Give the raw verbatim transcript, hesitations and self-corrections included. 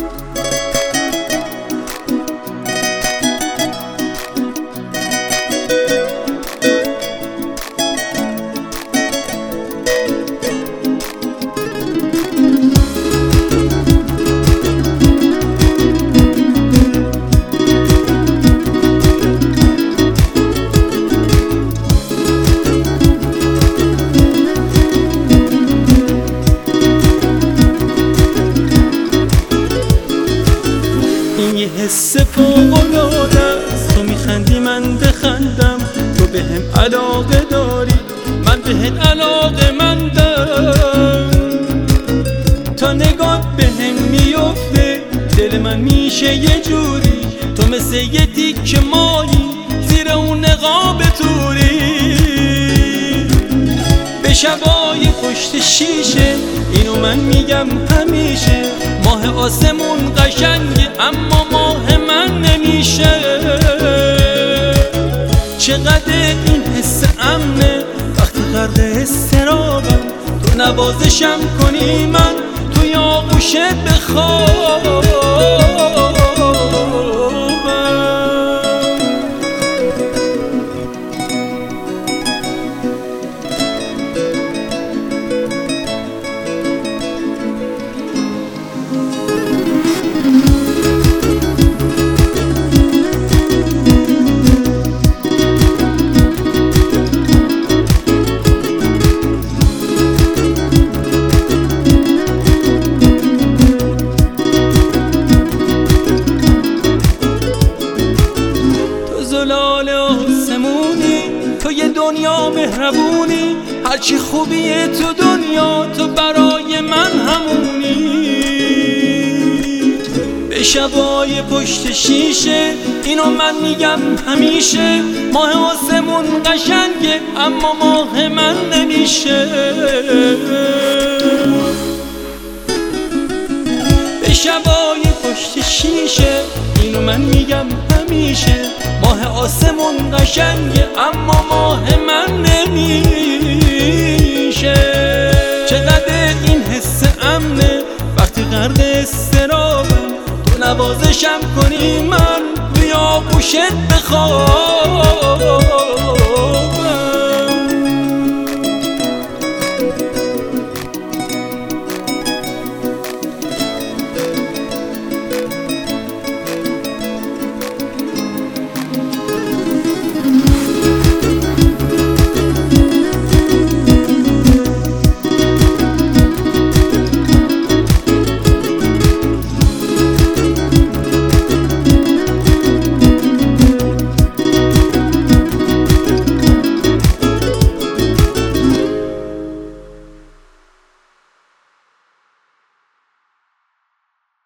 این یه حس فوق‌العاده است، تو میخندی من بخندم، تو بهم علاقه داری من بهت علاقه مندم، تا نگات بهم میفته دل من میشه یه جوری، تو مثل یه تیکه مایی زیر اون نقاب توری، به شبای پشت شیشه اینو من میگم همیشه، ماه آسمون قشنگه اما ماه من نمیشه، چقدر این حس امنه وقتی غرق اضطرابم، تو نوازشم کنی من توی آغوشت بخوابم. زلال آسمونی تو یه دنیا مهربونی، هرچی خوبیه تو دنیا تو برای من همونی، به شبای پشت شیشه اینو من میگم همیشه، ماه آسمون قشنگه اما ماه من نمیشه، به شبای پشت شیشه اینو من میگم همیشه، ماه آسمون قشنگه اما ماه من نمیشه، چقدر این حس امنه وقتی غرق اضطرابم، تو نوازشم کنی من توی آغوشت بخوابم.